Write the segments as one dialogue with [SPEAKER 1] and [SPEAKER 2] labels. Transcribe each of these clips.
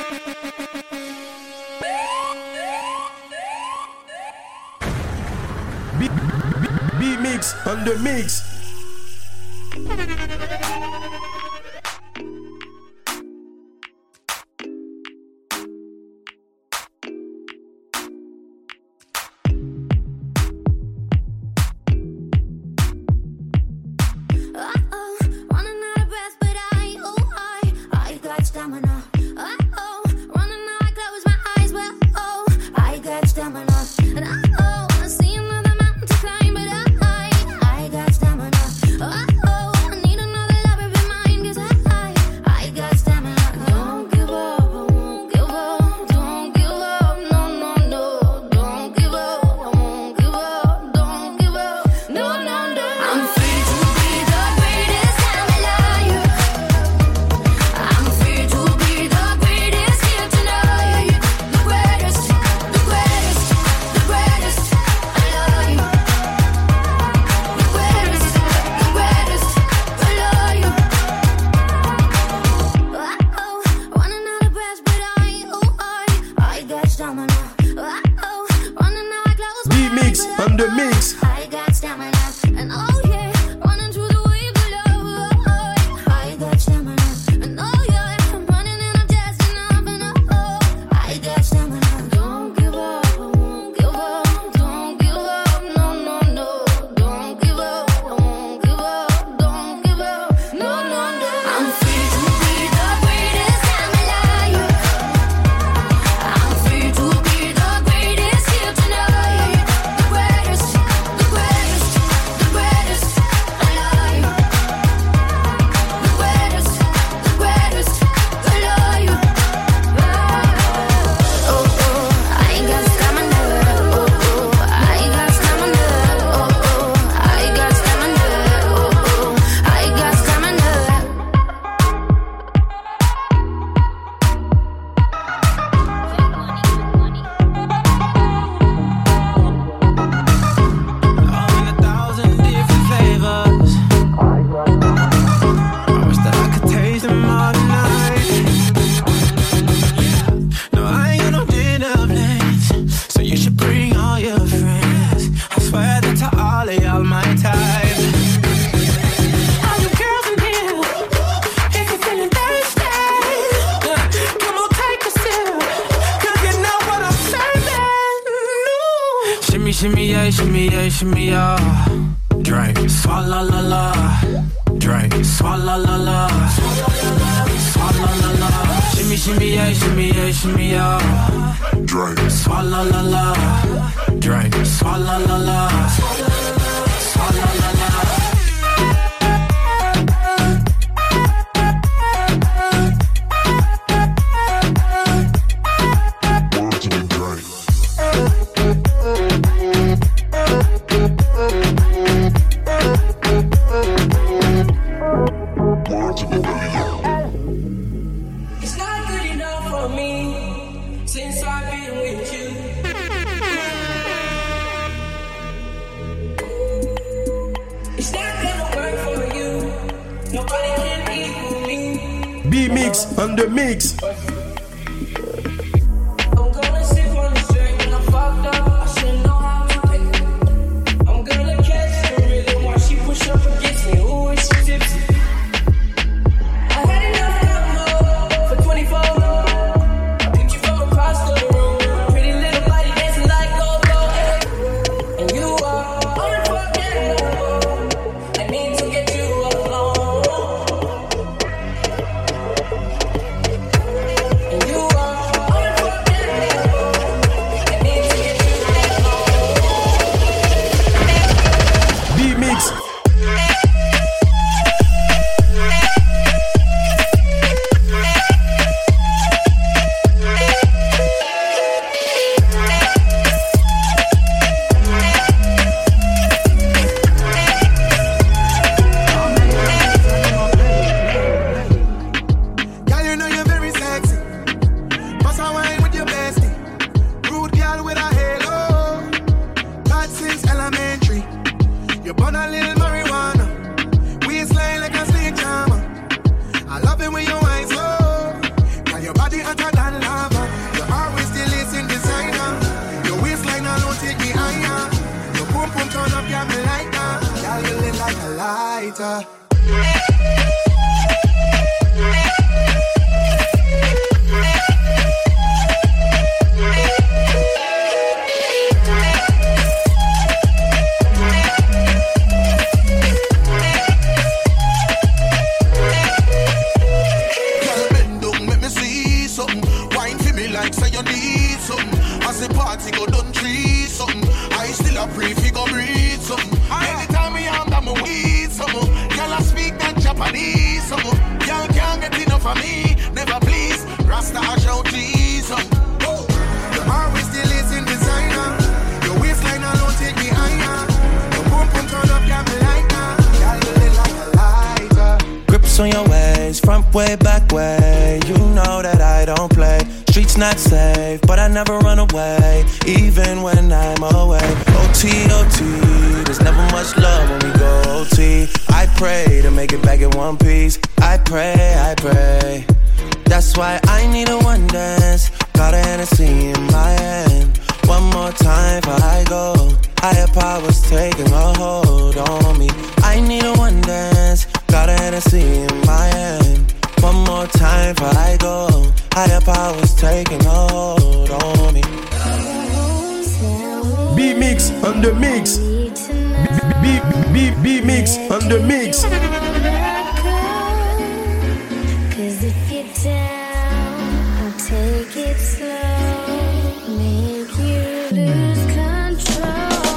[SPEAKER 1] B-Mix on the mix. B-Mix on the mix.
[SPEAKER 2] I got stamina, and oh yeah, running through the waves of love. I got stamina, and oh yeah, I'm running and I'm just enough, and oh, I got stamina. Don't give up, I won't give up. Don't give up, no, no, no. Don't give up, I won't give up. Don't give up, no, no, no. I'm free to be the greatest I'm alive. I'm free to be the greatest here tonight. The greatest, the greatest, the greatest alive. The greatest, the greatest alive. Oh, oh, I ain't got stamina. Oh, oh, I ain't got stamina. Oh, oh, I got stamina. Oh, oh, I got stamina.
[SPEAKER 3] All in 1,000 different flavors. I wish that I could taste them all tonight. No, I ain't got no dinner plans, so you should bring all your friends. I swear that to all of y'all my type. All you girls in here, if you're feeling thirsty, come on, take a sip, 'cause you know what I'm serving. Shimmy, shimmy, yeah, shimmy, yeah, shimmy, yeah. Drink, swalla la la. Drink, swalla la la. Swalla la la. Shimmy, shimmy, yeah, shimmy, yeah, shimmy, yeah. Drink, swalla la la. Drink, swalla la la. Swalla la la.
[SPEAKER 4] It's not good enough for me since I've been with you. It's not gonna work for you. Nobody can equal me.
[SPEAKER 1] B-Mix on the mix.
[SPEAKER 4] I'm gonna sip on the drink when I'm fucked up. I should know how to pick. I'm gonna catch the rhythm while she push up against me. Ooh, is she tipsy? I had enough alcohol for 24. I picked you from across the room. Pretty little body dancing like go-go. And you are unforgettable. I need to get you alone.
[SPEAKER 5] lighter.
[SPEAKER 3] On your ways, front way, back way. You know that I don't play. Streets not safe, but I never run away, even when I'm away. OT, OT, there's never much love when we go OT. I pray to make it back in one piece. I pray. That's why I need a one dance. Got a Hennessy in my hand. One more time before I go. Higher powers taking a hold on me. I need a one dance. Got a Hennessy in my hand. One more time before I go. Higher powers taking a hold on me.
[SPEAKER 1] B-Mix on the mix. B-Mix on the mix.
[SPEAKER 2] Cause if you're down, I'll take it slow. Make you lose control.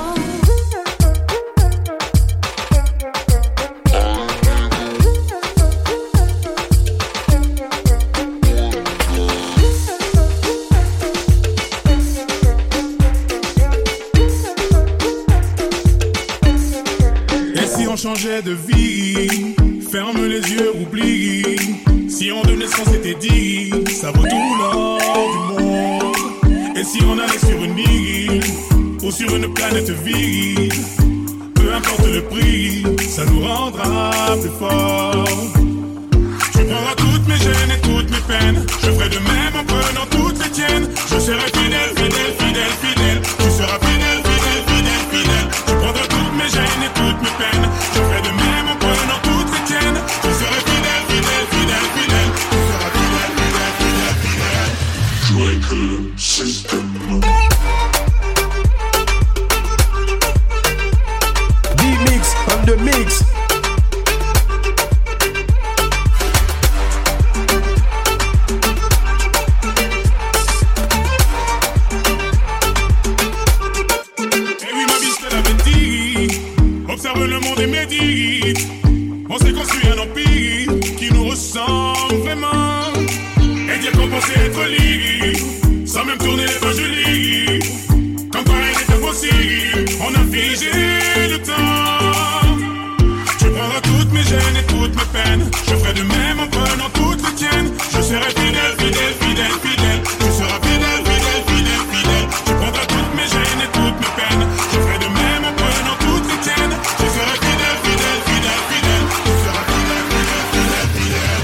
[SPEAKER 6] Changeait de vie, ferme les yeux, oublie. Si on devenait ce qu'on s'était dit, ça vaut tout l'or du monde. Et si on allait sur une île ou sur une planète vide, peu importe le prix, ça nous rendra plus forts. Je prendrai toutes mes gênes et toutes mes peines. Je ferai de même en prenant toutes les tiennes. Je serai fidèle, fidèle, fidèle, fidèle. Tu seras fidèle, fidèle, fidèle, fidèle. Je prendrai toutes mes gênes et toutes mes peines. Je ferai de même en prenant toutes les tiennes. Je serai fidèle, fidèle, fidèle, fidèle. Tu seras fidèle, fidèle, fidèle, fidèle. Striker System.
[SPEAKER 1] B-Mix on the mix.
[SPEAKER 6] Observe le monde et médite. On s'est construit un empire qui nous ressemble vraiment. Et dire qu'on pensait être libre, sans même tourner les pages du livre. Quand rien n'était possible, on a figé le temps. Je prendrai toutes mes gênes et toutes mes peines. Je ferai de même en prenant toutes les tiennes. Je serai fidèle, fidèle, fidèle, fidèle. Tu seras fidèle, fidèle, fidèle, fidèle. Je prendrai toutes mes gênes et toutes mes peines. Je ferai de même en prenant toutes les tiennes. Je serai fidèle, fidèle, fidèle, fidèle. Tu seras fidèle, fidèle, fidèle, fidèle.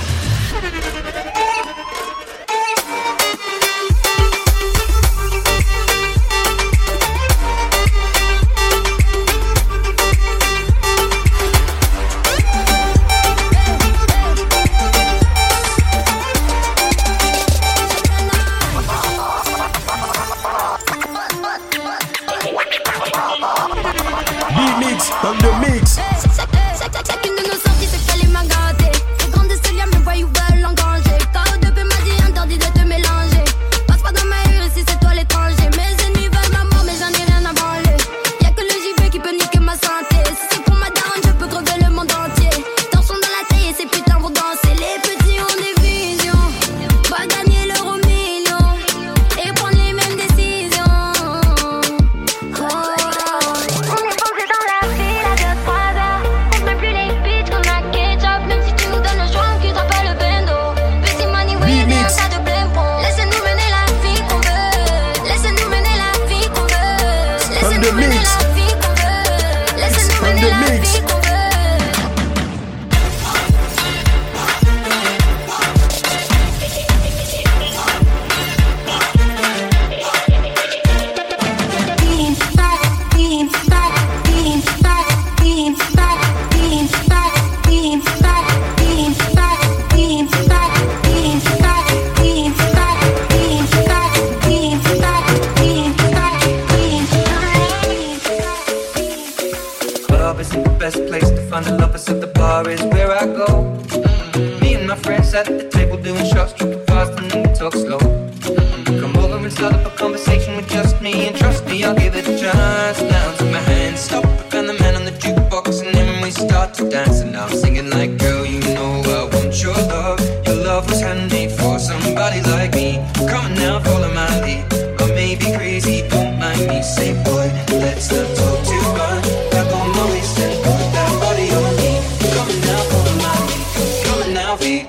[SPEAKER 5] us at the table doing shots, tripping fast and then we talk slow. Come over and start up a conversation with just me, and trust me, I'll give it a chance. Now take my hand, stop, and the man on the jukebox, and then we start to dance. And now I'm singing like, girl, you know I want your love. Your love was handmade for somebody like me. Come on now, follow my lead. I may be crazy, don't mind me. Say, boy, let's not talk too much. Back on my waist and put that body on me. Come on now, follow my lead. Come on now, baby.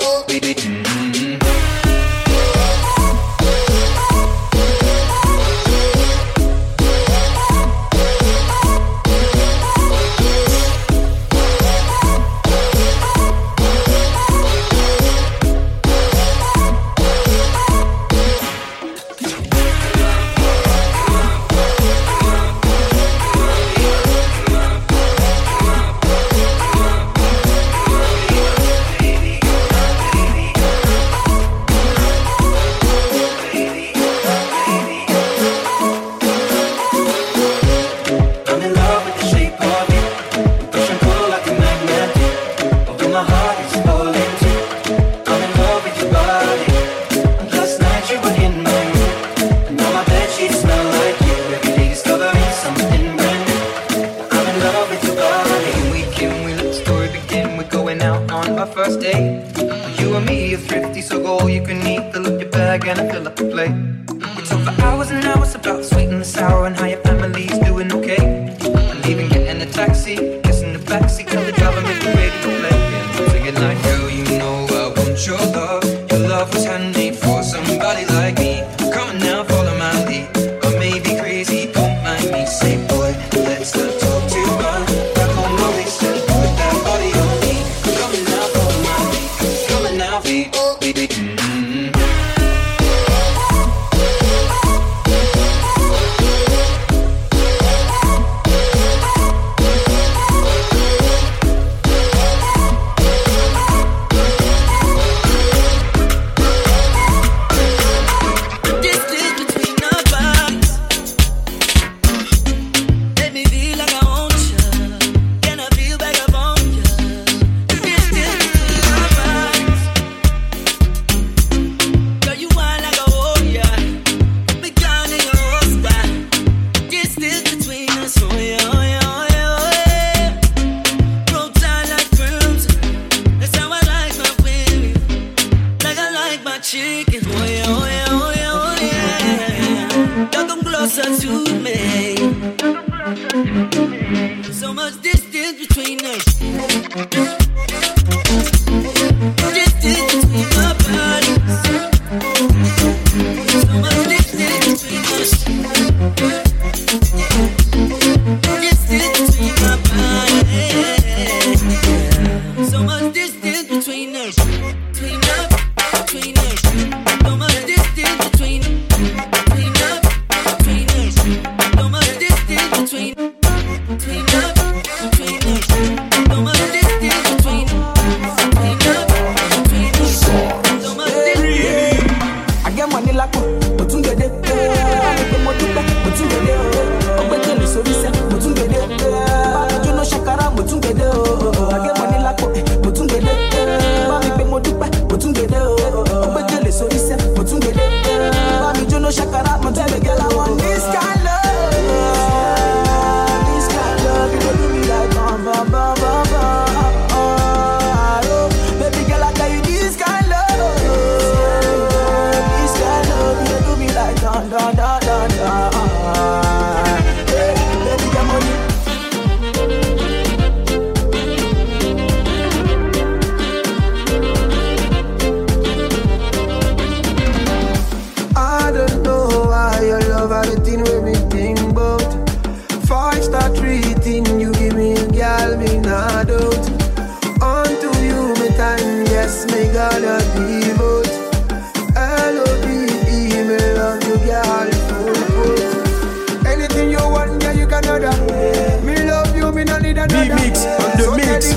[SPEAKER 1] D-Mix on the mix.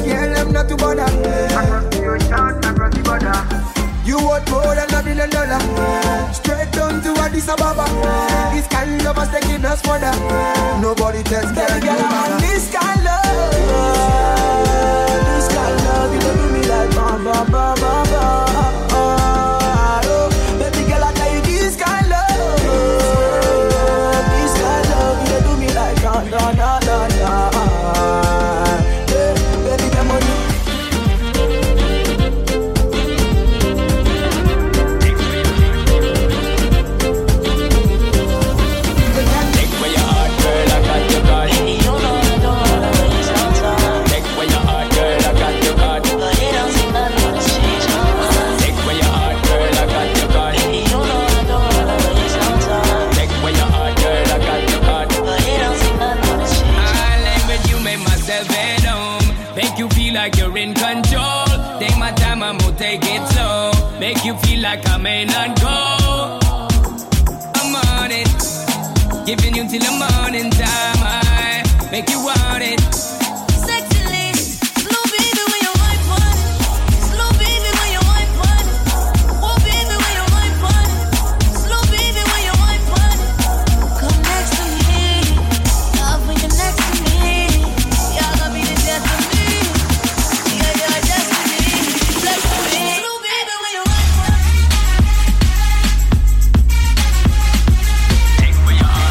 [SPEAKER 7] You want more than $1 billion. Straight down to Addis Ababa. This kind of us taking us further. Nobody tells me this kind of love. This kind of love, you don't do me like ba ba ba ba ba.
[SPEAKER 8] like I may not go. I'm on it, giving you till the morning time. I make you want it.
[SPEAKER 2] Sexily, slow baby when you wine for it. Slow baby when you wine for it. Oh baby when you wine for it. Slow baby when you wine for it. Come next to me, love when you're next to me. You're gonna be the death of me. Yeah, you're destiny. Flex to me, slow baby when you wine for it.
[SPEAKER 8] Take for your heart.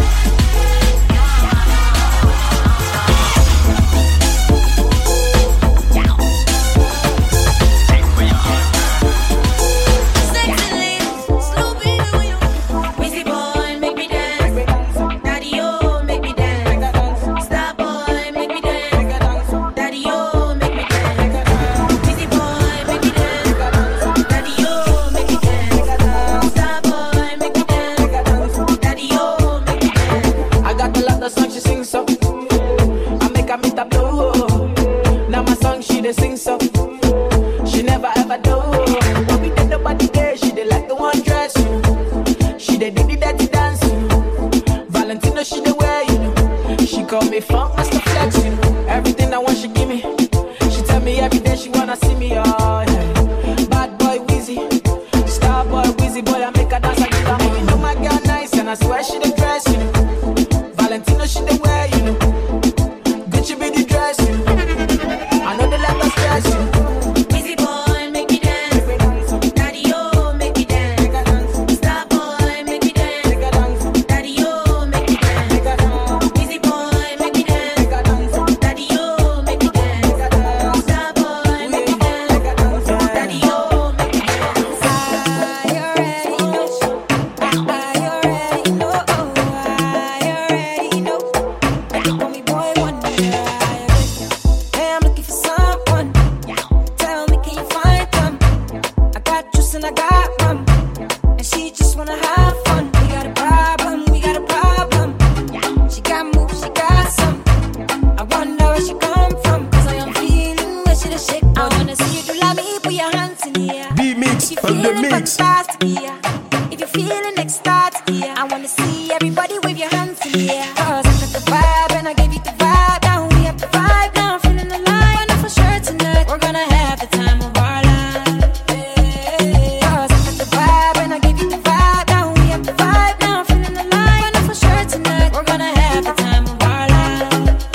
[SPEAKER 2] Sexily, slow baby when you. Wizzy boy, make me dance. Daddy, oh, make me dance. Star boy, make me dance. Daddy, oh, make me dance. Wizzy boy, make me dance. Daddy, oh, make me dance. Star boy, make me dance. Daddy, oh, make me dance.
[SPEAKER 3] I got a lot of songs she sing so. I make her meet up blow. Now my song she dey sing so. She never ever do. When we did nobody there, she did like the one dress. She did do the dirty dance. Valentino she dey wear, you know. She call me funk master flex, you know. Everything I want she give me. She tell me every day she wanna see me, oh yeah. Bad boy Wheezy, star boy Wheezy boy, I make her dance like that. You know my girl nice and I swear she the dress, you know. Valentino she the wear, you know. Gucci be the dress, you know. I know they let us stress, you know.
[SPEAKER 2] Wizzy boy, make me dance. Daddy, oh, make me dance. Star boy, make me dance. Daddy, oh, make me dance. Wizzy boy, make me dance. Daddy, oh, make me dance. Star boy, make me dance. Daddy, oh, make me dance. I already know. I already know. I already know. You call me boy wonder. Hey, I'm looking for someone. Tell me, can you find them? I got juice and I got rum, and she just wanna have fun. We got a problem, we got a problem. She got moves, she got some. I wonder where she come from, 'cause I am feeling where she the shake. I wanna see you do like me, put your hands in the air.
[SPEAKER 1] B-Mix
[SPEAKER 2] If you
[SPEAKER 1] on the
[SPEAKER 2] feeling
[SPEAKER 1] mix.
[SPEAKER 2] fantastic, yeah. If you feeling ecstatic, yeah. I wanna see everybody wave your hands in the air. 'Cause I got the vibe and I gave you the vibe. Now we have the vibe, now I'm feeling alive. I know for sure tonight we're gonna have the time of our life. 'Cause I got the vibe and I gave you the vibe. Now we have the vibe, now I'm feeling alive. I know for sure tonight we're gonna have the time of our life.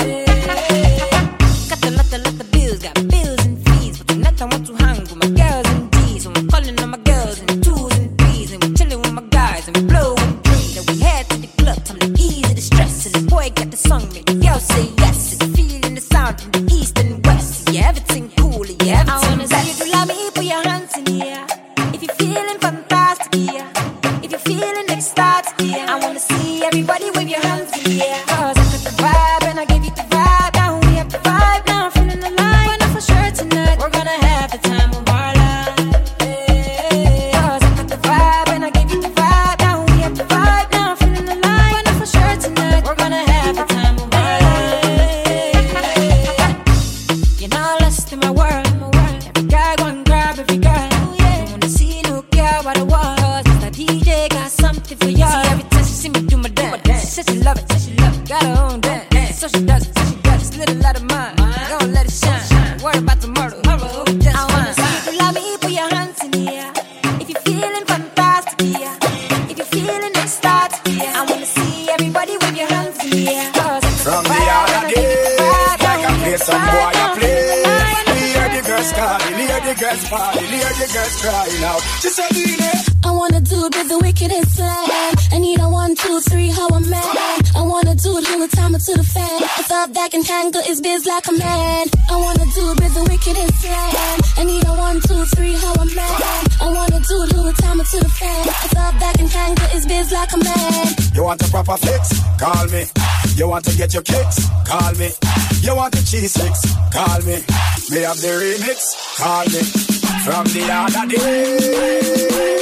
[SPEAKER 2] Got the lot of bills, got bills and fees, but tonight I want to hang with my girls and D's. So I'm calling on my girls in twos and threes, and we're chilling with my guys and we blow and breathe. And we head to the club, time to ease the stress. And the boy got the song, make the girl say yes. And feeling the sound from the east and west. Yeah, everything cool, yeah, everything I wanna see you do like me, put your hands in the air. If you're feeling fantastic, yeah. If you're feeling ecstatic, yeah. I wanna see everybody wave your hands in the air. 'Cause I got the vibe and I gave you the vibe. Now we have the vibe, now I'm feeling alive. I know for sure tonight we're gonna have the time of our life. 'Cause I got the vibe and I gave you the vibe. Now we have the vibe, now I'm feeling alive. I know for sure tonight we're gonna have the time of our life. You're not lost in my world. Every guy go and grab every girl. Don't wanna see no girl by the wall. 'Cause the DJ got something for y'all. See, every time she see me do my dance, she says she love it, got her own dance. So she does it, just a little out of mine. Gonna let it shine. Worry about tomorrow, just I wanna see you do like me, put your hands in the air. If you're feeling fantastic, yeah. If you're feeling ecstatic, yeah. I wanna see everybody wave your hands in the air. 'Cause I got
[SPEAKER 1] From
[SPEAKER 2] the
[SPEAKER 1] the
[SPEAKER 2] vibe,
[SPEAKER 1] other
[SPEAKER 2] and I give you the
[SPEAKER 1] day,
[SPEAKER 2] vibe.
[SPEAKER 1] like
[SPEAKER 2] Now
[SPEAKER 1] I
[SPEAKER 2] we
[SPEAKER 1] play
[SPEAKER 2] have the
[SPEAKER 1] some
[SPEAKER 2] vibe,
[SPEAKER 1] boy,
[SPEAKER 2] now
[SPEAKER 1] I
[SPEAKER 2] I'm
[SPEAKER 1] play.
[SPEAKER 2] feeling alive.
[SPEAKER 1] Hear the girls calling, hear the girls calling, hear the girls crying out. She said, Dine.
[SPEAKER 2] I wanna do it with the wickedest slang. I need a 1, 2, 3, how I'm mad. I wanna do it whole the time to the fan. I thought that can handle is biz like a man. I wanna do it with the wickedest slang. I need a 1, 2, 3, how I'm mad. I wanna do it whole the time to the fan. I thought that can handle is biz like a man.
[SPEAKER 1] You want a proper fix? Call me. You want to get your kicks? Call me. You want the cheese sticks? Call me. Me have the remix? Call me. From the other day.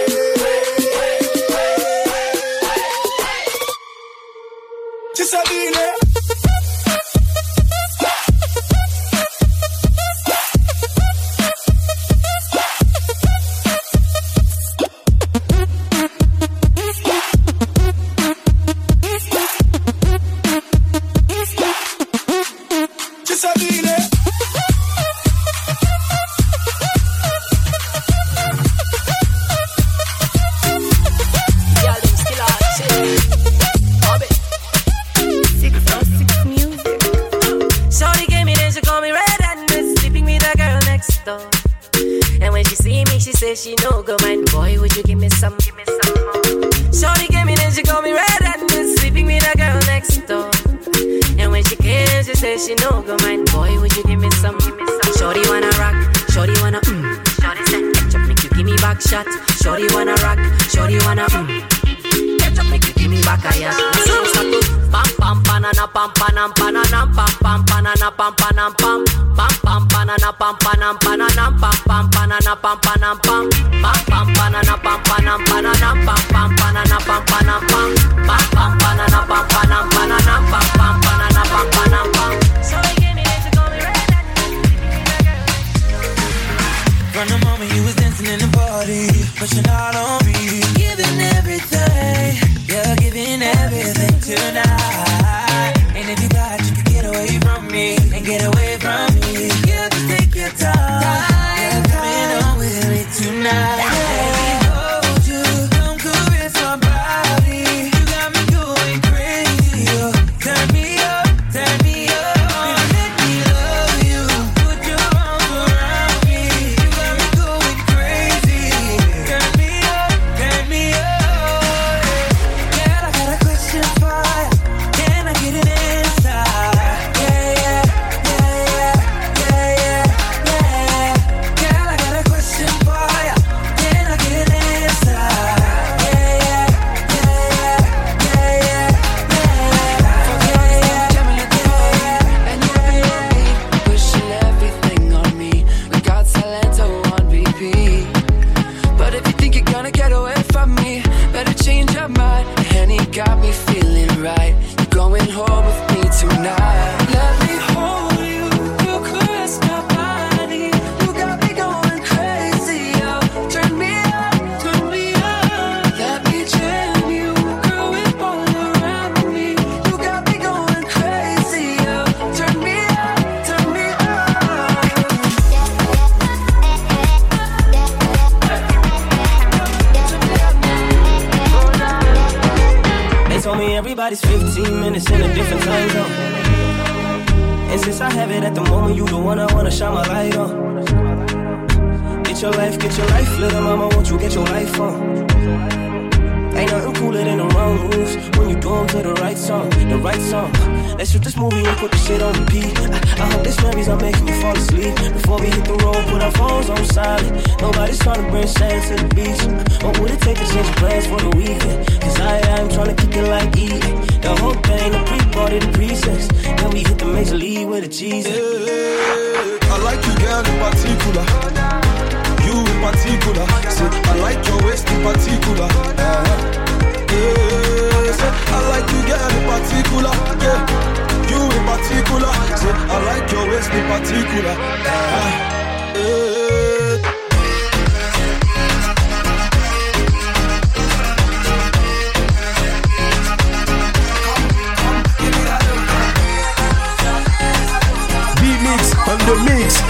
[SPEAKER 1] Just a dinner.
[SPEAKER 9] more. And when she see me, she says she no go mind. Boy, would you give me some more? Shorty gave me, then she called me red-handed, sleeping with a girl next door. And when she came, she said she no go mind. Boy, would you give me some? Shorty wanna rock, shorty wanna Shorty said, ketchup make you give me back shot. Shorty wanna rock, shorty wanna ketchup make you give me back a yacht. So start to pam pam banana pam panam pananam pam pam banana pam panam pam pam pam banana pam panam pananam pam pam banana pam panam pam pam pam banana pam panam pananam pam pam banana pam panam pam pam pam banana pam panam pananam pam pam banana pam panam pam. So they gave me this to call me red.
[SPEAKER 3] From the moment you was dancing in the party, pushing out on me, giving everything, you're giving everything tonight. And if you got, you can get away from me and get away from me. You can take your time, you're coming on with me tonight. Let me hold you, come caress my body. You got me going crazy, oh. Turn me up, turn me up. Let me love you, put your arms around me. You got me going crazy. Turn me up, turn me up. Girl, I got a question for you. Can I get an answer? Yeah, yeah, yeah, yeah, yeah, yeah. Girl, I got a question for you. Can I get an answer? Yeah, yeah, yeah, yeah, yeah,
[SPEAKER 10] Pushing everything on me. We got Salento on repeat. But if you think you're gonna get away from me, better change your mind. Henny got me feeling right. You're going home with me tonight. Let me hold you, you caress my body. You got me going crazy, oh. Turn me up, turn me up. Let me jam you, girl, whip all around me. You got me going crazy, oh. Turn me up, turn me up.
[SPEAKER 3] They told me everybody's 15 minutes in a different time zone. And since I have it at the moment, you the one I wanna shine my light on. Get your life, little mama, won't you get your life on? Ain't nothing cooler than the wrong moves when you do them to the right song, the right song. Let's shoot this movie and put the shit on repeat. I hope this memories are making you fall asleep. Before we hit the road, put our phones on silent. Nobody's trying to bring sand to the beach. What would it take to change plans for the weekend? Cause I am trying to kick it like eating. The whole thing, the pre-party, the pre-sex. Then we hit the major league with the cheese.
[SPEAKER 11] I like you, girl, in particular. You in particular. Say, I like your waist in particular. I like you, girl, in particular. Yeah, you in particular. Say, I like your waist in particular.
[SPEAKER 6] B-Mix on the mix.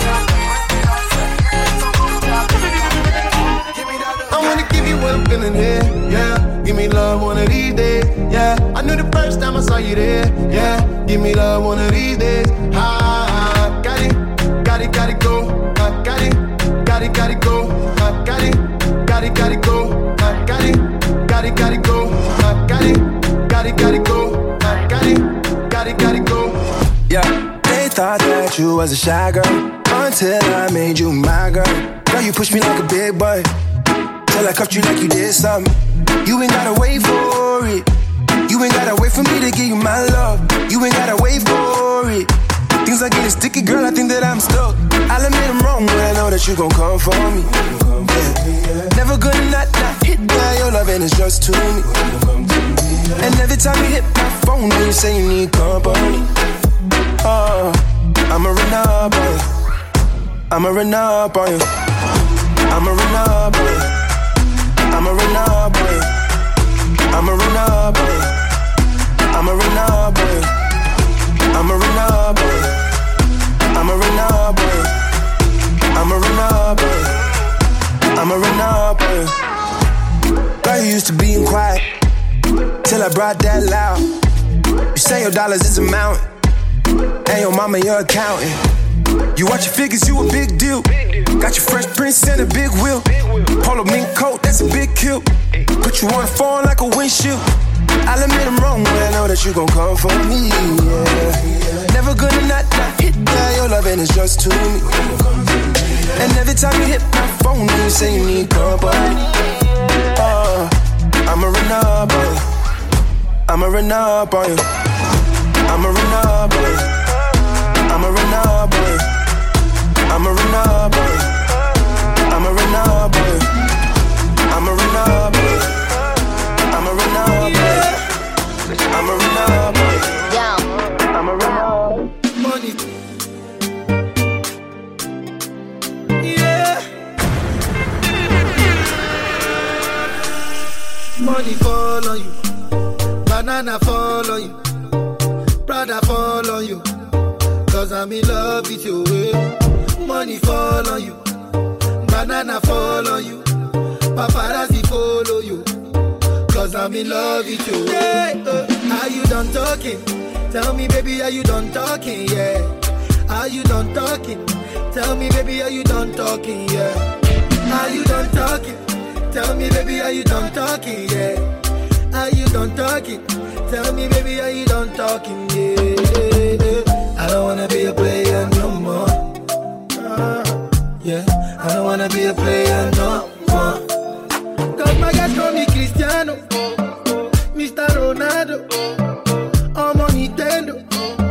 [SPEAKER 7] I wanna give you what I'm feeling here, yeah. Give me love one of these days, yeah. I knew the first time I saw you there, yeah. Give me love one of these days, ah. Got it go, got it, got it, go, got it, got it, got it, go, got it, got it, got it, go, got it, got it, got it, go, got it, got it, got it, go, got it, got it, go.
[SPEAKER 12] Yeah, they thought that you was a shy girl until I made you my girl. Girl, you push me like a big boy. Till I cuffed you like you did something. You ain't gotta wait for it. You ain't gotta wait for me to give you my love. You ain't gotta wait for it. Things are getting sticky, girl, I think that I'm stuck. I'll admit I'm wrong, but I know that you gon' come for me. Yeah. Never gonna not hit by your love and it's just to me. And every time you hit my phone, you say you need company. Oh, I'ma run up on you. I'ma run up on you. I'ma run up on you. I'ma run up on you. I'ma run up on you. I'ma run up on you. I'ma run up on you. I'ma run up on you. I'ma run up on you. I'ma run up on you. Girl, you used to being quiet till I brought that loud. You say your dollars is a mountain, and your mama your accountant. You watch your figures, you a big deal. Got your fresh prince and a big wheel. Polo mink coat, that's a big kill. Put you on the phone like a windshield. I'll admit I'm wrong, but I know that you gon' come for me, yeah. Never gonna not hit that. Your loving is just to me. And every time you hit my phone, you say you need company. I'ma run up on you. I'ma run up on you. I'ma run up on you. I'ma run up on you. I'ma run up on you. I'ma run up on you. I'ma run up on you. I'ma run up on you. I'ma run up on you. I'ma run up.
[SPEAKER 13] Money. Yeah. Money fall on you. Banana fall on you. Prada fall on you. Cause I'm in love with you. Money fall on you. Banana fall on you. Paparazzi follow you. Cause I'm in love with you. Yeah, are you done talking? Tell me, baby, are you done talking? Yeah. Are you done talking? Tell me, baby, are you done talking? Yeah. Are you done talking? Tell me, baby, are you done talking? Yeah. Are you done talking? Tell me, baby, are you done talking? Yeah. I don't wanna be a player no more. Yeah. I don't wanna be a player no more. Cause my guys call me Cristiano, Mr. Ronaldo, I'm on Nintendo.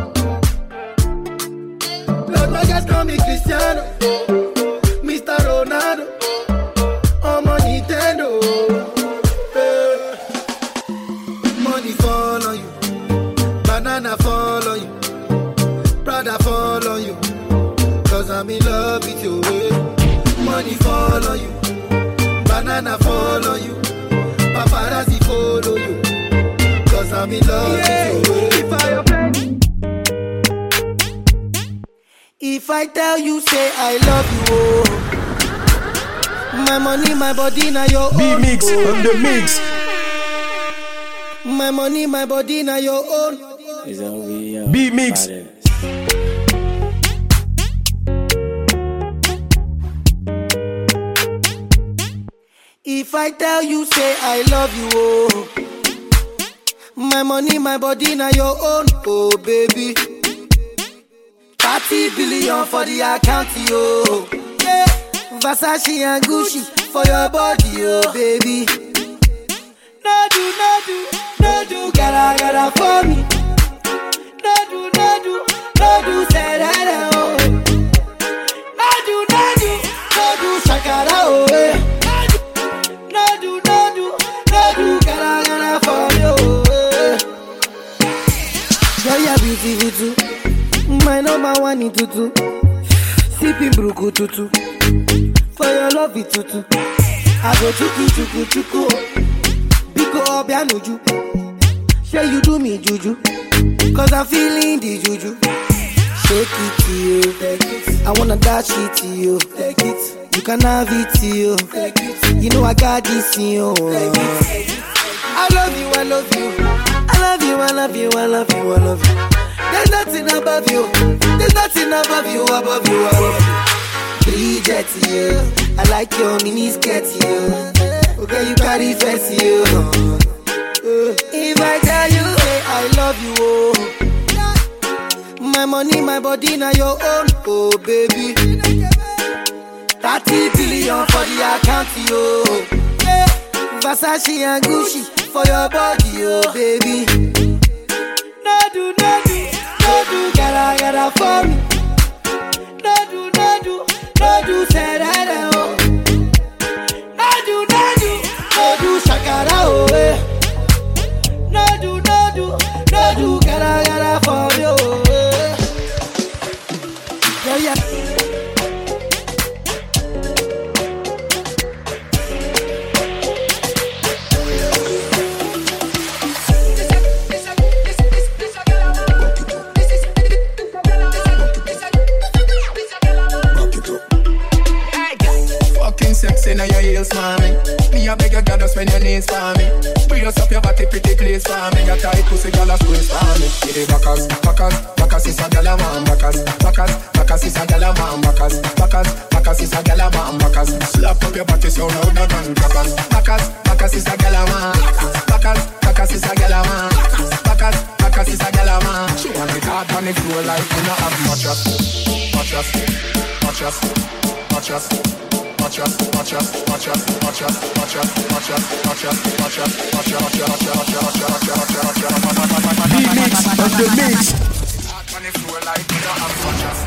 [SPEAKER 13] Cause my guys call me Cristiano, Mr. Ronaldo, I'm on Nintendo. Money fall on you, banana fall on you, Prada fall on you. Cause I'm in love with you. Money fall on you, banana fall on you, paparazzi follow you. Cause I'm in love with you. If I offend, if I tell you, say I love you, oh. My money, my body, now your own.
[SPEAKER 12] B-Mix on the mix.
[SPEAKER 13] My money, my body, now your own.
[SPEAKER 12] B-Mix.
[SPEAKER 13] If I tell you, say I love you, oh. My money, my body, now your own, oh baby. 30 billion for the account, yo. Yeah. Versace and Gucci for your body, oh baby. No do, gotta for me. No do, say that, oh. No do, shakara, oh. No do, gotta for you. Girl, you're beautiful too. My number one in tutu. Sipping bruku tutu. For your love it tutu. I go chuku. Biko obianuju. Say you do me juju. Cause I'm feeling the juju. Shake it to you. Take it. I wanna dash it to you. Take it. You can have it to you. Take it. You know I got this in you. Take it. I love you. There's nothing above you. Above you. Bridget, you. I like your mini skirt, you. Okay, you carry face, you. If I tell you, hey, I love you, oh. My money, my body, now your own, oh baby. 30 billion for the account, yo. Yeah. Versace and Gucci for your body, oh baby. No do, gotta for me. No do, say that, oh. No do, shakara, oh. No do, gotta for me, oh. Yeah.
[SPEAKER 14] Sexy now your heels, mommy.
[SPEAKER 3] Me a beg your girl to spend your knees for me. Brace up your body, pretty please for me. Your tight pussy, girl, a squeeze for me. Give it backers, is a girl a man. Backers is a girl a man. Backers is a girl a man. Backers, slap up your body so louder than crackers. Backers is a girl a man. Backers is a girl a man. Backers is a girl a man. She want it hard on the floor like you not have mattress.
[SPEAKER 12] Remix of the mix.
[SPEAKER 3] On the floor like you don't have mattress.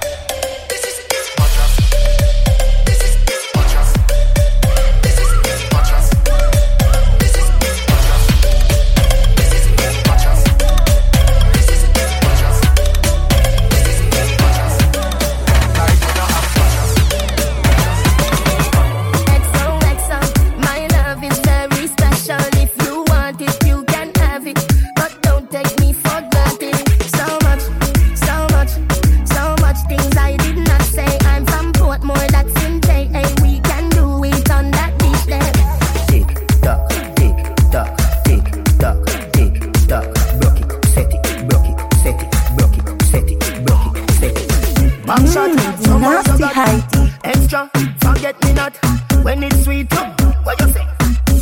[SPEAKER 14] Extra, forget me not when it's sweet. What you say?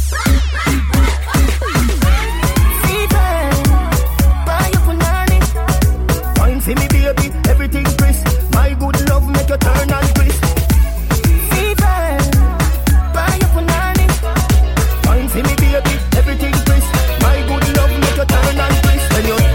[SPEAKER 14] Fever, buy you punani. Fine for me, baby, everything crisp. My good love make you turn and crisp. Fever, buy you punani. Fine for me, baby, everything crisp. My good love make you turn and crisp. When you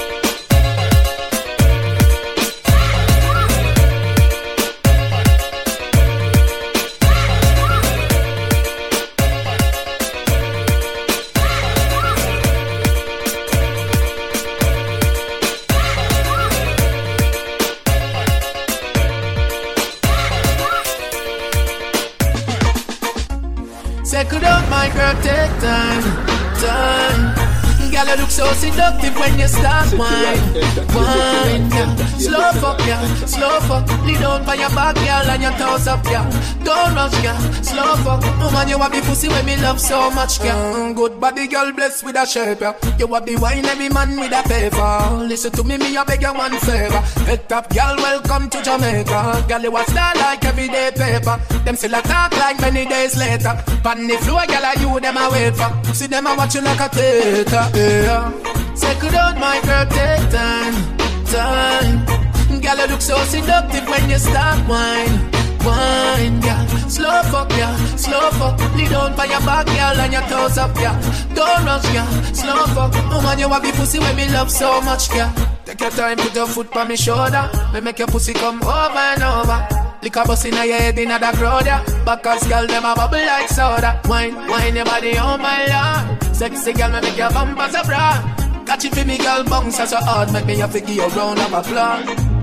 [SPEAKER 3] Second out my girl, take time. Girl, you look so seductive when you start wine, yeah. Slow fuck, yeah, slow fuck. Lean down by your back, girl, and your toes up, yeah. Don't rush, yeah, slow fuck. Woman, you have the pussy when me love so much, yeah. Good body, girl, blessed with a shape, yeah. You have the wine, every man with a paper. Listen to me, I beg you one favor. Head top, girl, welcome to Jamaica. Girl, you a star like everyday paper. Them still a talk like many days later. Pan the floor, girl, you them a wait for. See them a watch you like a theater. Yeah. Second out my girl, take time. Girl, you look so seductive when you start wine, girl. Slow fuck, yeah, slow fuck. Lean down by your back, girl, and your toes up, yeah. Don't rush, yeah, slow fuck. Woman, you have the pussy when me love so much, yeah. Take your time, put your foot on me shoulder. Me make your pussy come over and over. Lick a bus in your head in the crowd, yeah. Backers, girl, them a bubble like soda. Wine your body, oh my lord. Sexy girl, me make your bumpers a bra. Catch it for me, girl, bounce so hard. Make me have to give you a round of applause.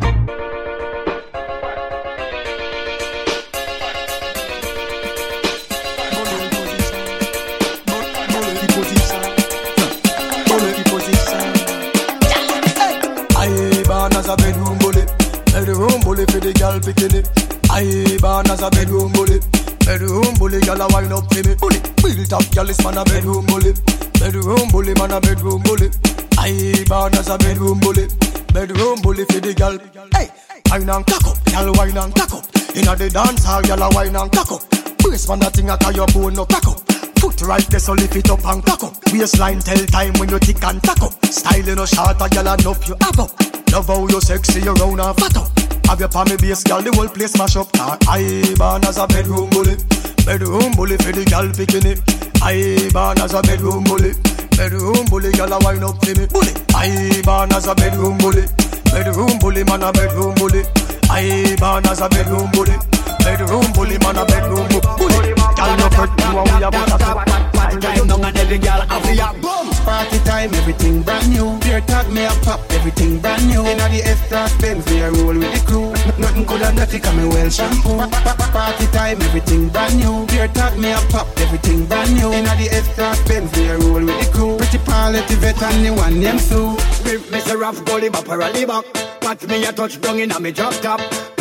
[SPEAKER 11] I born as a bedroom bully. Bedroom bully for the girl bikini. I born as a bedroom bully. Bedroom bully, girl a wine up for me. Bully, built up, girl is man a bedroom bully. Bedroom bully, man a bedroom bully. I born as a bedroom bully. Bedroom bully for the girl. Hey, wine and cock up, girl wine and cock up. Inna the dance hall, girl a wine and cock up. Brace man that thing a tie your bone no crack up. Foot right there so lift it up and cock up. Waistline tell time when you tick and tack up. Style you no short a girl enough you have up. Love how you sexy, you round and fat up. Have your palmy base, girl, the whole place mash up. I born as a bedroom bully. Bedroom bully for the girl bikini. I born as a bedroom bully. Bedroom bully, girl a wine up for me. Bully. I born as a bedroom bully. Bedroom bully, man a bedroom bully. I born as a bedroom bully. Bedroom bully, man a bedroom bully. Girl no hurt you and we a butter.
[SPEAKER 14] Time down and every girl have a boom.
[SPEAKER 13] Party time, everything brand new. Beer tag me a pop, everything brand new. Inna the extra spends, me a roll with the crew. Nothing could have nothing, come me well shampoo. Party time, everything brand new. Beer tag me a pop, everything brand new. Inna the extra spends, me a roll with the crew. Pretty Paulette, the vet and the one named Sue.
[SPEAKER 14] Mr. Rough Gully Bopper a back. Watch me a touch down inna me drop top.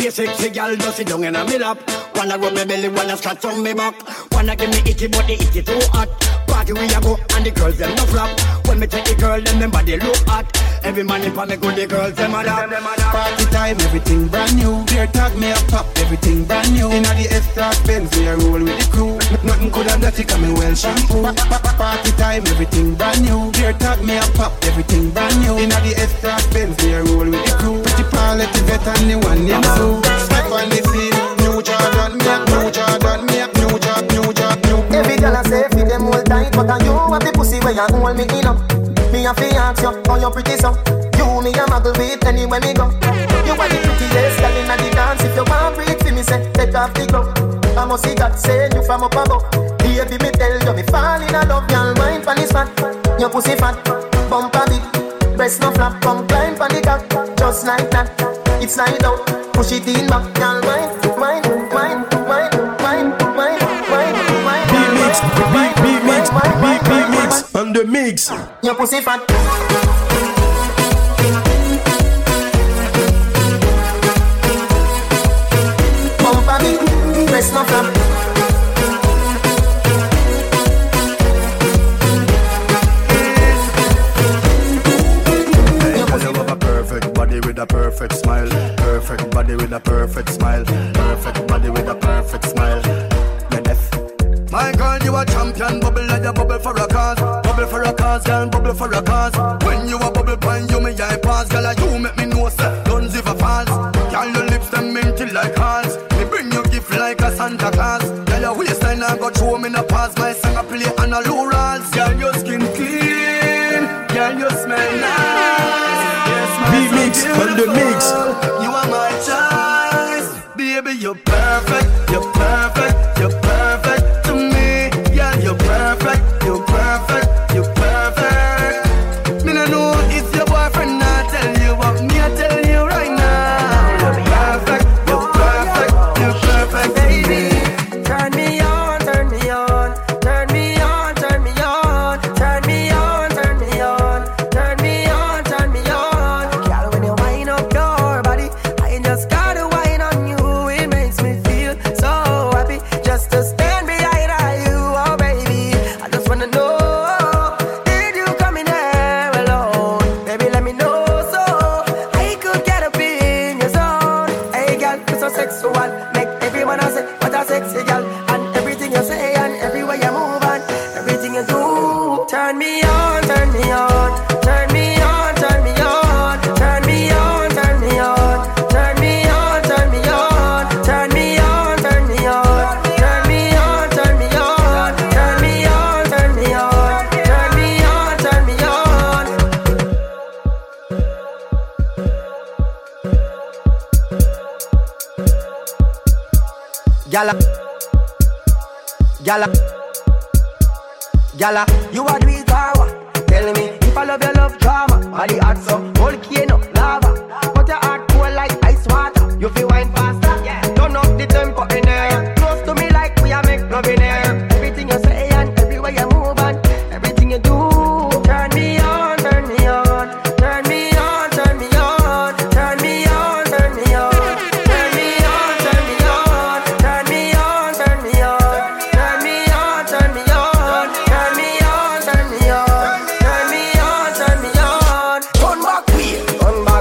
[SPEAKER 14] Be sexy girl, just sit down in a me lap. Wanna rub me belly, wanna scratch on me back. Wanna give me itchy, but the itchy too hot. Party we a go, and the girls them no flap. When me take the girl, them body look hot. Every man in me good, the girls them a lap.
[SPEAKER 12] Party time, everything brand new. Beer tag me a pop, everything brand new. Inna the S-Class Benz, we a roll with the crew. Nothing could have dirty, come me well shampoo. Party time, everything brand new. Beer tag me a pop, everything brand new. Inna the S-Class Benz, we a roll with the crew. Pretty Paulette, the vet and the one you know. Step on the scene, new Jordan, me a new Jordan, me a new Jordan, new Jordan, new.
[SPEAKER 15] Every girl I say fit them all tight, but you have the pussy where you hold me in up. Me a fi ask you, how you pretty so? You me a muggle with anywhere me go. You are the prettiest girl inna the dance. If you want breathe for me, say take off the glove. I must see God send you from up above. Baby, me tell you, me fall in love. Girl, wine pon this fat, your pussy fat, bumper big, breast no flap. Come climb pon the cock, just like that. It's slide out, push it in back. Girl, wine, wine, wine, wine, wine, wine, wine, wine.
[SPEAKER 12] B-mix, B-mix, on the mix.
[SPEAKER 15] Your pussy fat. Bumper big, breast no flap.
[SPEAKER 16] With a perfect smile, perfect body with a perfect smile, perfect body with a perfect smile. My girl, you a champion, bubble like a bubble for a cause, bubble for a cause, girl, bubble for a cause. When you a bubble point, you me eye pass, girl, you make me know say, don't give a false. Girl, your lips them minty like hearts, me bring you gift like a Santa Claus. Girl, your waistline I got throw me in a pass, my song I play on a low rolls. Girl, your skin clean, girl, you smell nice.
[SPEAKER 12] B-mix, on the mix.
[SPEAKER 16] You are my choice, baby. You're perfect, you're perfect, you're perfect to me. Yeah, you're perfect, you're perfect, you're perfect. Me no know if your boyfriend not tell you, but me I tell you right now. You're perfect, you're perfect, you're perfect, baby.
[SPEAKER 9] Turn me on, turn me on, turn me on, turn me on, turn me on, turn me on, turn me on, turn me on. Girl, when you wind up your body, I just gotta wine on you. It makes me feel so happy just to stand behind you, oh baby. I just wanna know, did you come in there alone? Baby, let me know so I could get up in your zone. Hey, girl, you're so sexual, make everyone else say what a sexy girl. And everything you say and everywhere you move and everything you do. Turn me on, turn me on, turn me on, turn me on, turn me on, turn me on, turn me on, turn me on, turn me on, turn me on, turn me on, turn me on, turn me on, turn me on, turn me on, turn me on.
[SPEAKER 15] Gala, gala, gala, you are doing power. Tell me if I love your love drama. Body hot so volcano lava, but your heart cold like ice water. You feel wine faster, yeah. Turn up the tempo in here. Close to me like we are make love in here. Everything you say and everywhere you move and everything you do. Turn me on, turn me on, turn me on, turn me on, turn me on, turn me on, turn me on, turn me on, turn me on, turn me on, turn me on, turn me on, turn me on, turn me on, turn me on, turn me on. Turn back way, turn back.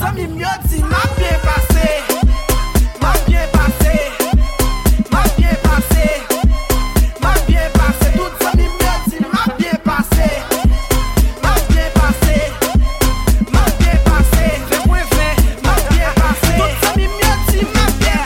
[SPEAKER 17] ça m'y mieux dit, m'a bien passé. M'a bien passé. M'a bien passé. M'a bien passé. Tout ça m'y mieux dit, m'a bien passé. M'a bien passé. M'a bien passé. Fais point fait, m'a bien passé. Tout ça m'y mieux dit, m'a bien.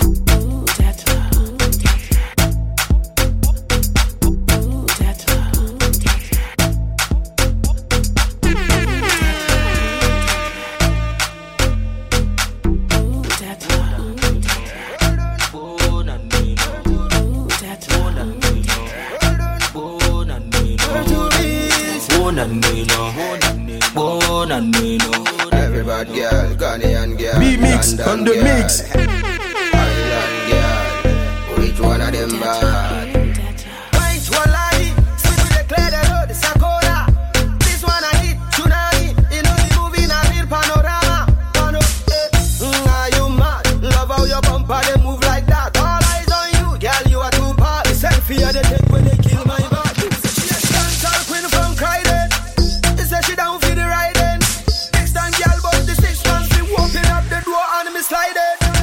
[SPEAKER 18] Everybody girl, Ghanaian girl,
[SPEAKER 11] B-Mix
[SPEAKER 18] London
[SPEAKER 11] on the
[SPEAKER 18] girl,
[SPEAKER 11] mix.
[SPEAKER 18] Island girl, which one of them bad?
[SPEAKER 17] Which one like it? Sweet with the clear the road, Sakura. This one I hit, tsunami. You know the movie in a real panorama. Are you mad? Love how your bumper they move like that. All eyes on you, girl, you are too bad. The selfie of the take when they kill my body. She a dancehall queen from Croydon. She say she down for the riding. Next time, girl, but the 6 months be open up the door and me slide it.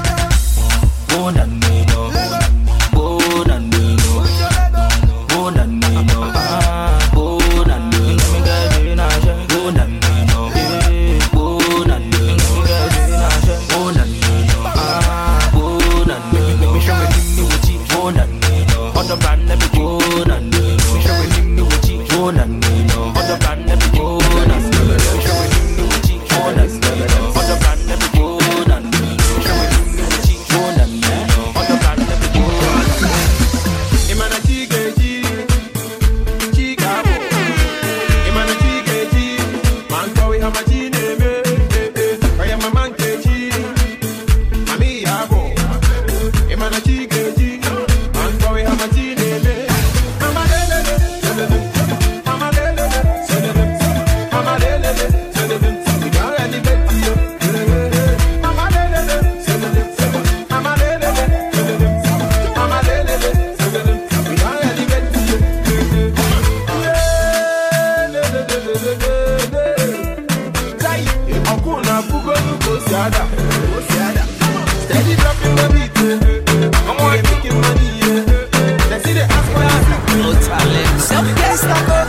[SPEAKER 17] Steady dropping the beat. I'm making money. Let's see the ass for us. No talent. Yes,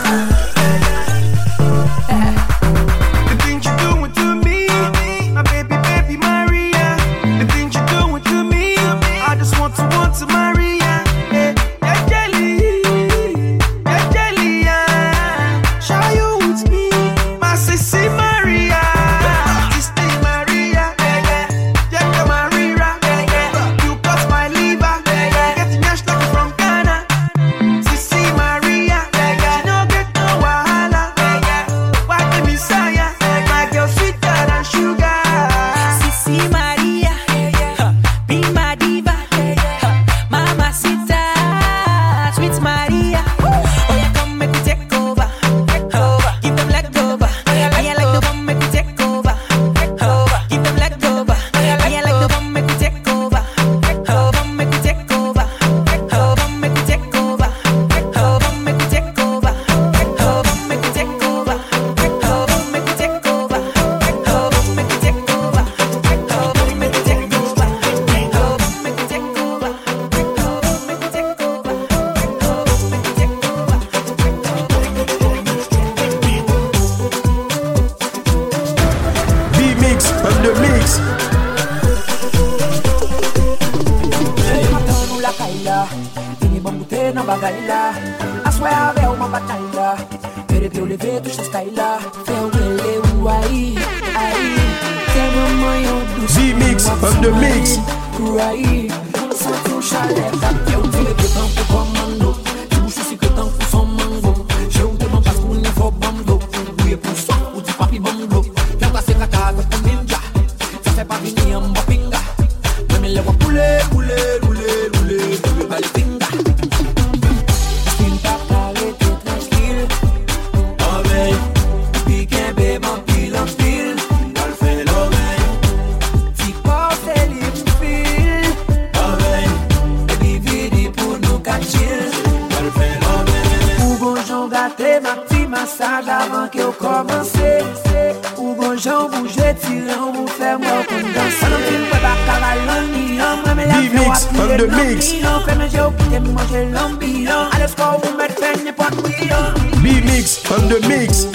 [SPEAKER 17] the things you're doing to me, my baby, baby Maria. The things you're doing to me, I just want to Maria. Yeah, jelly, yeah. Show you with me, my sissy Maria. Sissy Maria, yeah, Maria, you cut my liver, get yash like from Ghana. Sissy Maria, she no get no wahala. Why the Messiah, my girl sweeter than sugar.
[SPEAKER 19] Sissy Maria, be my diva, Mama Sita, sweet Maria. Oh yeah, come make me take over, give them leg over. I like the one make me take over, give them leg over. I like the one make me take over, one make me take over, one make me take over, one make me take over, one make me take over, one make me take over, one make me take over, one make me take over,
[SPEAKER 11] B-Mix on the mix.
[SPEAKER 20] Matando la caída, tiene bambute na bagaila. A sua é uma batalha. Perdeu levei dos Skyla. Feu ele aí, tem mamãe do
[SPEAKER 11] B-Mix on the mix.
[SPEAKER 20] aí. Santo chalé, eu tive que tanto comando. Puxa esse que tanto som mango. Eu te não passo com info bando. Ia pro som, o de papi bando. Já tá seca casa com ninja. Já se pra vinha uma pinga. Mas me leva pule, vale pinga. Pinta calete tranquilo. Oh bem, pique beba pila. Al felo bem. Ficou feliz no fil. Oh bem, divide por nunca chill. Al felo bem. O gonjão gâté ma petite massage avant que eu commence. O gonjão bouge tirant, vous faire moi
[SPEAKER 12] on the mix. B-Mix on the mix.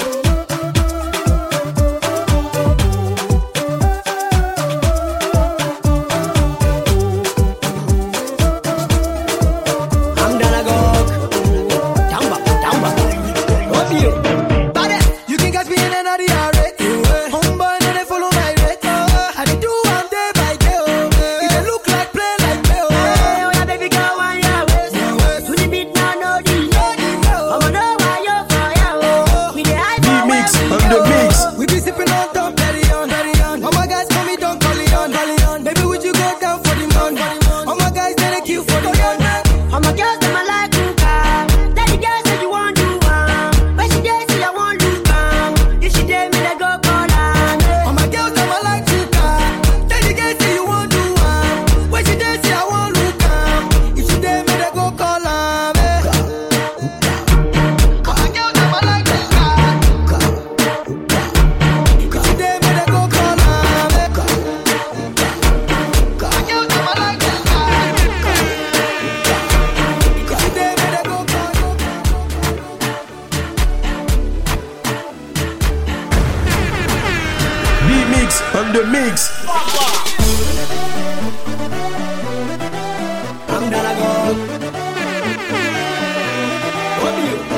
[SPEAKER 12] On the mix.
[SPEAKER 17] I'm gonna go. What do you?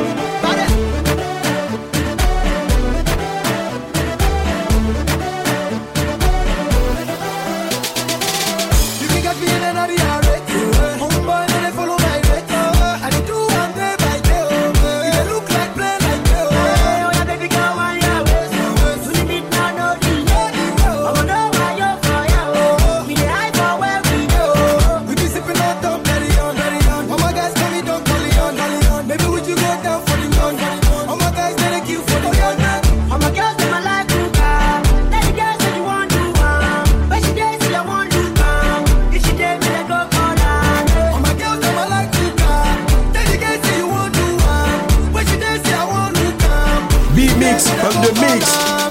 [SPEAKER 17] You can get me in another yard. Homeboy, then they follow my way. And they do one day by day. They look like play like play. Oh, yeah, baby girl, one year. To the beat, now, no deal. I'm know why you're for you. We the high for where we go. We be sipping on top, very on, very on. All my guys call me, don't call it on. Maybe would you go down for the gun? All my guys, they like you for the gun. All my girls, they my like to come. Let the girls say you want to come. But she did say I want to come. If she did, me they go call her. All my girls, they my like to come. Let the girls say you want to come. But she did say I want to come.
[SPEAKER 12] B-Mix on the mix.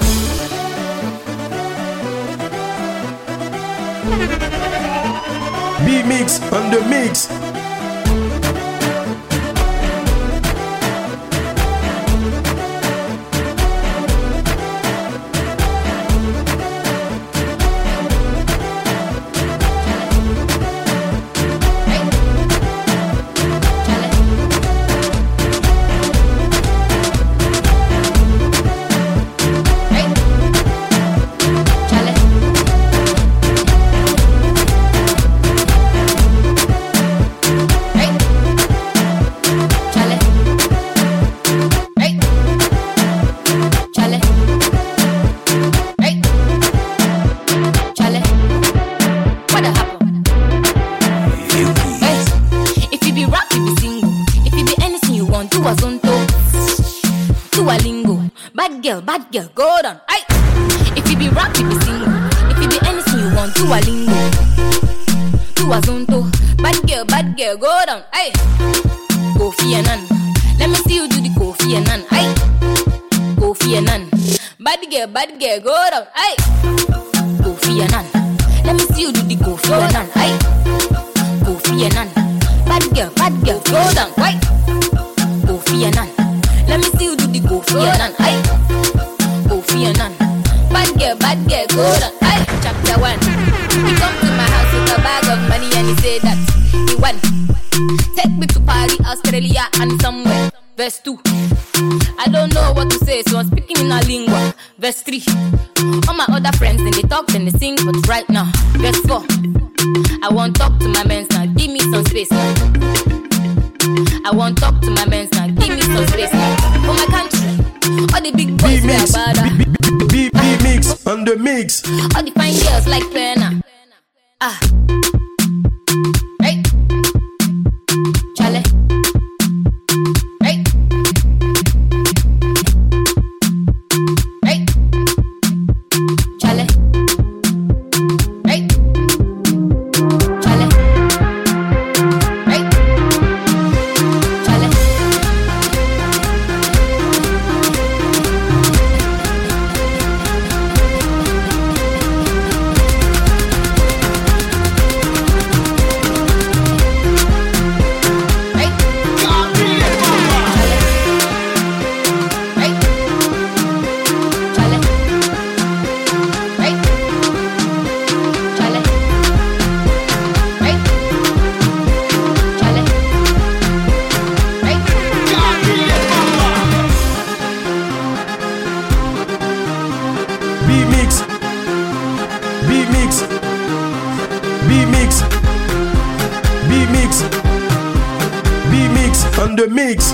[SPEAKER 12] B-Mix on the mix.
[SPEAKER 2] Bad girl, go down. Aye. If you be rap, you be single. If you be anything you want, do a lingo. Do a zonto. Bad girl, go down. Aye. Kofi Annan. Let me see you do the Kofi Annan. Aye. Kofi Annan. Bad girl, go down. Aye. Kofi Annan. Let me see you do the Kofi Annan. Aye. Kofi Annan. Bad girl, go down. Aye. Kofi Annan. Let me see you do the Kofi Annan. Aye. Kofi Annan. Bad girl, go down. Aye. Chapter 1. He come to my house with a bag of money and he say that he won. Take me to Paris, Australia and somewhere. Verse 2. I don't know what to say, so I'm speaking in a lingua. Verse 3. All my other friends, then they talk, then they sing, but right now. Verse 4. I want talk to my men now, give me some space now. I want talk to my men now, give me some space now. For my country, all the big boys we are bad.
[SPEAKER 12] B-Mix on the mix.
[SPEAKER 2] All the fine girls like Pena. Ah. Hey. Chale. Hey. Hey. Chale. Hey. Chale. Hey. Chale.
[SPEAKER 12] the mix.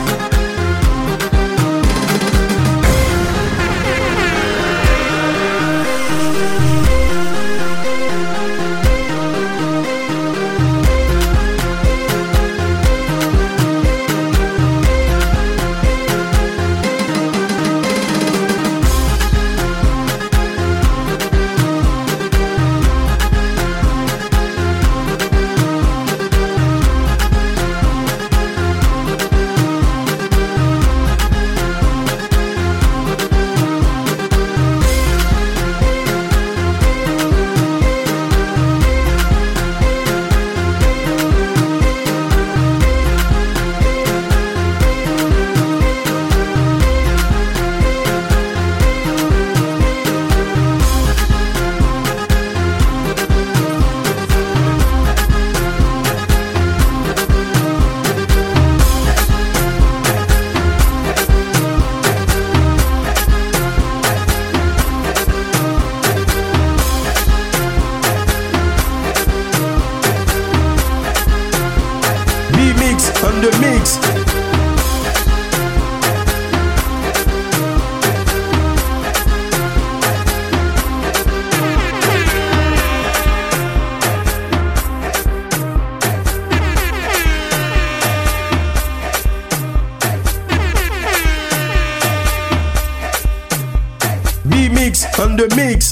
[SPEAKER 12] On the mix. B-Mix on the mix.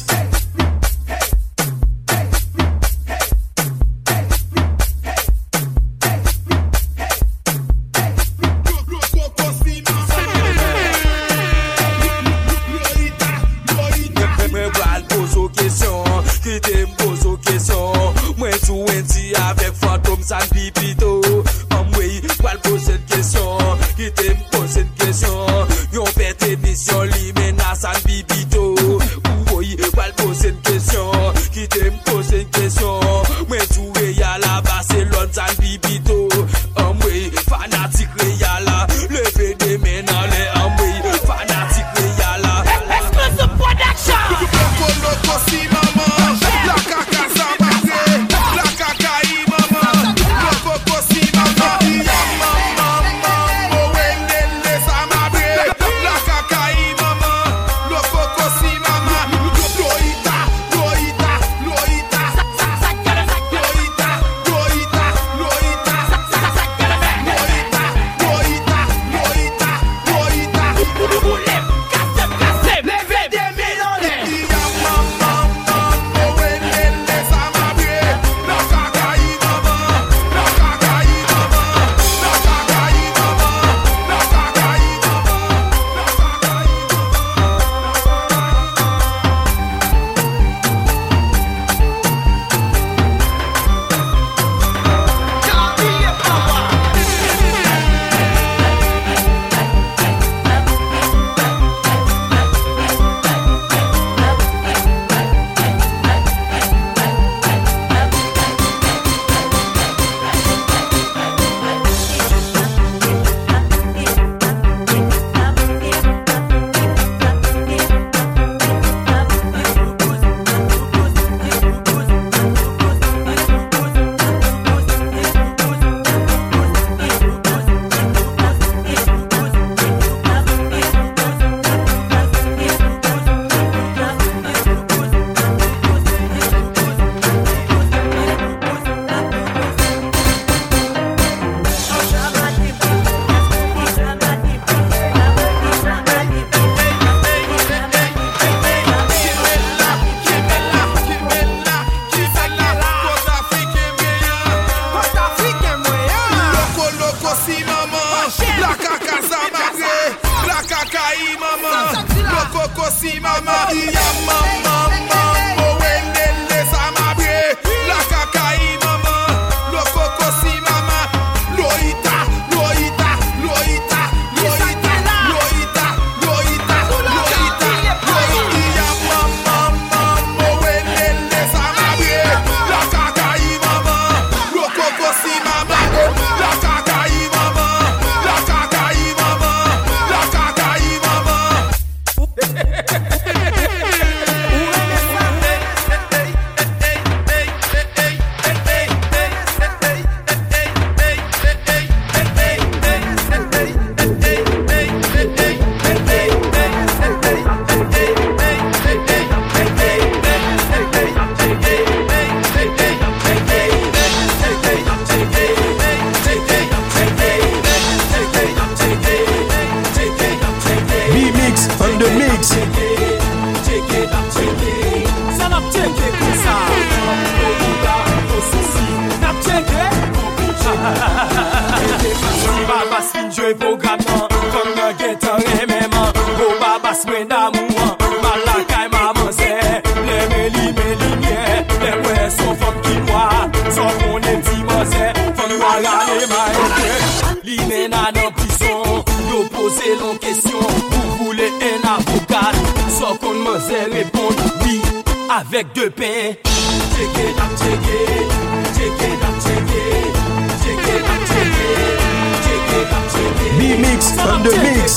[SPEAKER 20] Babas fin jwe program nan, kom nan gen tan remenman. Go babas men d'amour, malakay maman se. Le meli nye, le mwe son fom ki mwa. Son konen ti manse, fom mwa gale ma ete. Li mena nan prison, yo pose lon kesyon. Vous voulez un avocat, son kon manse répond oui, avec deux pains. Check it up, check it, check it up, check it, check it up, check it.
[SPEAKER 12] B-Mix on the mix.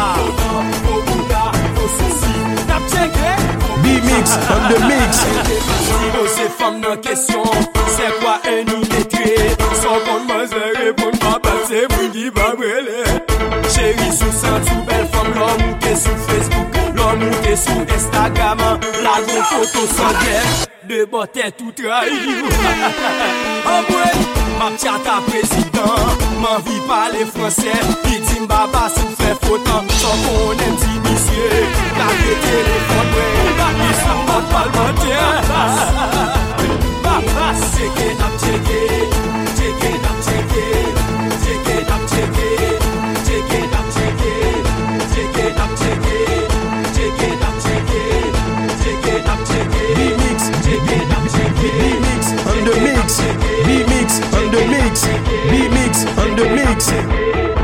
[SPEAKER 12] B-Mix on the mix.
[SPEAKER 20] Ces femmes dans question, c'est quoi un illettré? Sans qu'on me répondre, papa, c'est vous qui va brûler. Chérie, sous ça, sous belle femme, l'homme ou t'es sur Facebook, l'homme ou t'es sur Instagram, la grosse photo sans guerre, de botter tout trahi. En vrai, ma tchata président, m'envie parler français, il dit m'baba sous fait fautant, sans qu'on aime dit monsieur, la téléphone, il s'en monte parlementaire. Check it up, check it, check it up, check it, check it up, check it, check it up, check it, check it up, check it, check it up, check it, check it up, check it.
[SPEAKER 12] B-Mix,
[SPEAKER 20] check it up, check it.
[SPEAKER 12] B-Mix on the mix. B-Mix on the mix. B-Mix on the mix.